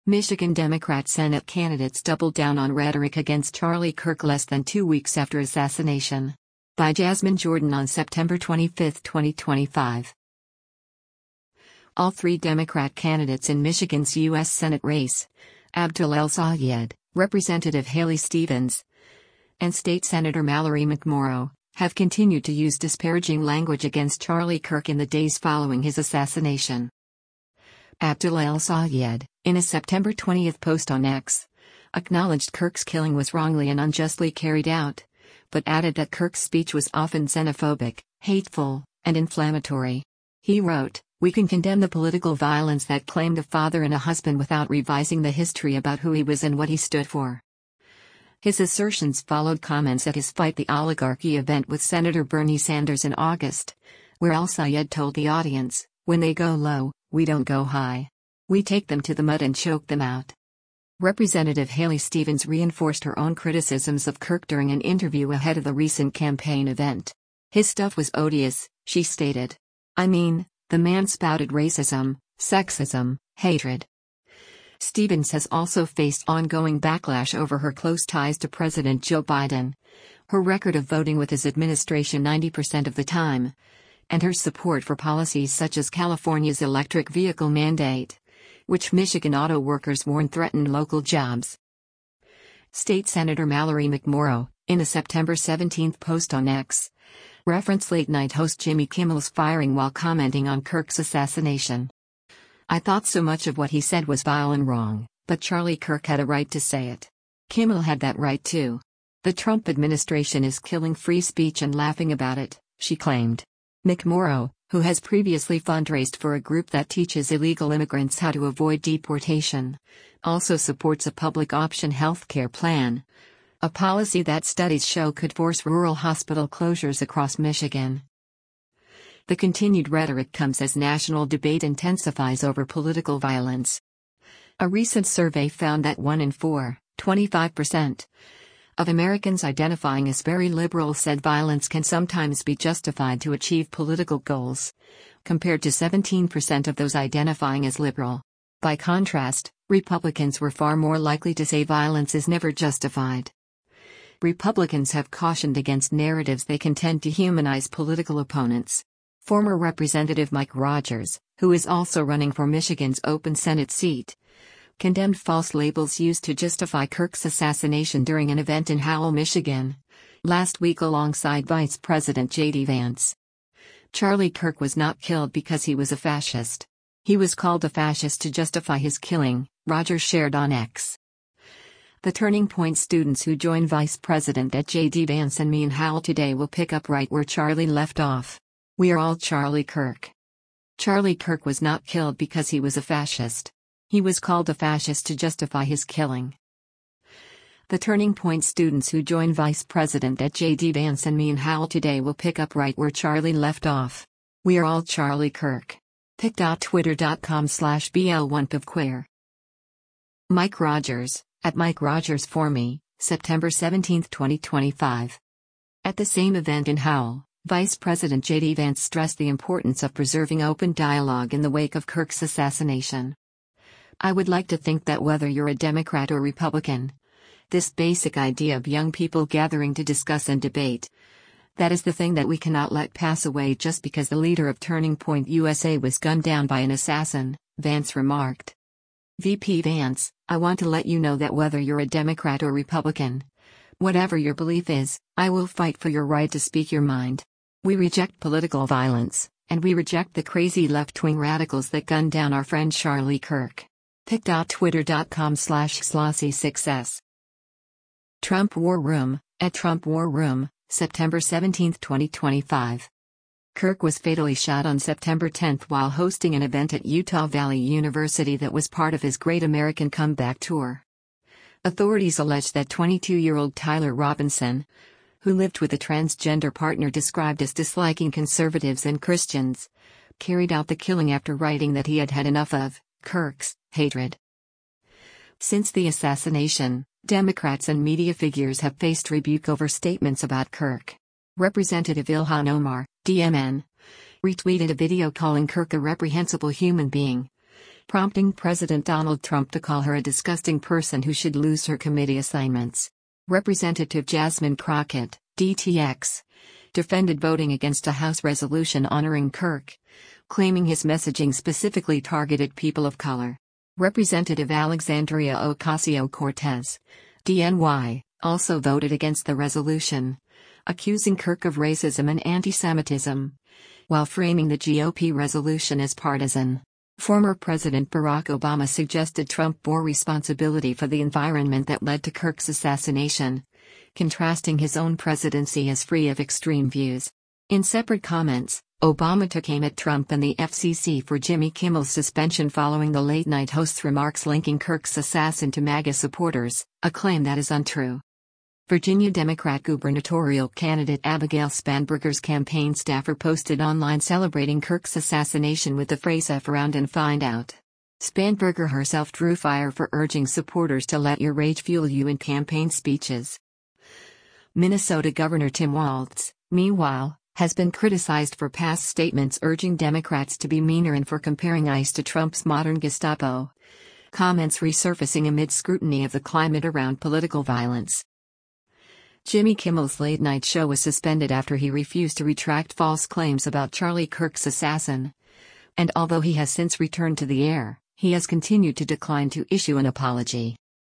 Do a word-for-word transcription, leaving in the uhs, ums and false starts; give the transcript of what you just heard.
Michigan Democrat Senate candidates doubled down on rhetoric against Charlie Kirk less than two weeks after assassination. By Jasmine Jordan on September twenty-fifth, twenty twenty-five. All three Democrat candidates in Michigan's U S Senate race, Abdul El-Sayed, Representative Haley Stevens, and State Senator Mallory McMorrow, have continued to use disparaging language against Charlie Kirk in the days following his assassination. Abdul El-Sayed, in a September twentieth post on X, acknowledged Kirk's killing was wrongly and unjustly carried out, but added that Kirk's speech was often xenophobic, hateful, and inflammatory. He wrote, "We can condemn the political violence that claimed a father and a husband without revising the history about who he was and what he stood for." His assertions followed comments at his Fight the Oligarchy event with Senator Bernie Sanders in August, where El-Sayed told the audience, "When they go low, we don't go high. We take them to the mud and choke them out." Representative Haley Stevens reinforced her own criticisms of Kirk during an interview ahead of the recent campaign event. "His stuff was odious," she stated. "I mean, the man spouted racism, sexism, hatred." Stevens has also faced ongoing backlash over her close ties to President Joe Biden, her record of voting with his administration ninety percent of the time, and her support for policies such as California's electric vehicle mandate, which Michigan auto workers warn threatened local jobs. State Senator Mallory McMorrow, in a September seventeenth post on X, referenced late-night host Jimmy Kimmel's firing while commenting on Kirk's assassination. "I thought so much of what he said was vile and wrong, but Charlie Kirk had a right to say it. Kimmel had that right too. The Trump administration is killing free speech and laughing about it," she claimed. McMorrow, who has previously fundraised for a group that teaches illegal immigrants how to avoid deportation, also supports a public option health care plan, a policy that studies show could force rural hospital closures across Michigan. The continued rhetoric comes as national debate intensifies over political violence. A recent survey found that one in four, twenty-five percent, of Americans identifying as very liberal said violence can sometimes be justified to achieve political goals, compared to seventeen percent of those identifying as liberal. By contrast, Republicans were far more likely to say violence is never justified. Republicans have cautioned against narratives they contend dehumanize political opponents. Former Representative Mike Rogers, who is also running for Michigan's open Senate seat, condemned false labels used to justify Kirk's assassination during an event in Howell, Michigan, last week alongside Vice President J D Vance. "Charlie Kirk was not killed because he was a fascist. He was called a fascist to justify his killing," Rogers shared on X. The Turning Point students who join Vice President at J D Vance and me in Howell today will pick up right where Charlie left off. We are all Charlie Kirk. Charlie Kirk was not killed because he was a fascist. He was called a fascist to justify his killing. The Turning Point students who join Vice President at J D Vance and me in Howell today will pick up right where Charlie left off. We are all Charlie Kirk. pic dot twitter dot com slash B L one P of Queer. Mike Rogers, at Mike Rogers for me, September seventeenth, twenty twenty-five. At the same event in Howell, Vice President J D Vance stressed the importance of preserving open dialogue in the wake of Kirk's assassination. "I would like to think that whether you're a Democrat or Republican, this basic idea of young people gathering to discuss and debate, that is the thing that we cannot let pass away just because the leader of Turning Point U S A was gunned down by an assassin," Vance remarked. V P Vance, "I want to let you know that whether you're a Democrat or Republican, whatever your belief is, I will fight for your right to speak your mind. We reject political violence, and we reject the crazy left-wing radicals that gunned down our friend Charlie Kirk." pic dot twitter dot com slash slossy six s. Trump War Room, at Trump War Room, September seventeenth, twenty twenty-five. Kirk was fatally shot on September tenth while hosting an event at Utah Valley University that was part of his Great American Comeback Tour. Authorities allege that twenty-two-year-old Tyler Robinson, who lived with a transgender partner described as disliking conservatives and Christians, carried out the killing after writing that he had had enough of Kirk's hatred. Since the assassination, Democrats and media figures have faced rebuke over statements about Kirk. Representative Ilhan Omar, D M N, retweeted a video calling Kirk a reprehensible human being, prompting President Donald Trump to call her a disgusting person who should lose her committee assignments. Representative Jasmine Crockett, D T X, defended voting against a House resolution honoring Kirk, claiming his messaging specifically targeted people of color. Representative Alexandria Ocasio-Cortez, D N Y, also voted against the resolution, accusing Kirk of racism and anti-Semitism, while framing the G O P resolution as partisan. Former President Barack Obama suggested Trump bore responsibility for the environment that led to Kirk's assassination, contrasting his own presidency as free of extreme views. In separate comments, Obama took aim at Trump and the F C C for Jimmy Kimmel's suspension following the late-night host's remarks linking Kirk's assassin to MAGA supporters, a claim that is untrue. Virginia Democrat gubernatorial candidate Abigail Spanberger's campaign staffer posted online celebrating Kirk's assassination with the phrase "F around and find out." Spanberger herself drew fire for urging supporters to let your rage fuel you in campaign speeches. Minnesota Governor Tim Walz, meanwhile, has been criticized for past statements urging Democrats to be meaner and for comparing ICE to Trump's modern Gestapo. Comments resurfacing amid scrutiny of the climate around political violence. Jimmy Kimmel's late-night show was suspended after he refused to retract false claims about Charlie Kirk's assassin. And although he has since returned to the air, he has continued to decline to issue an apology.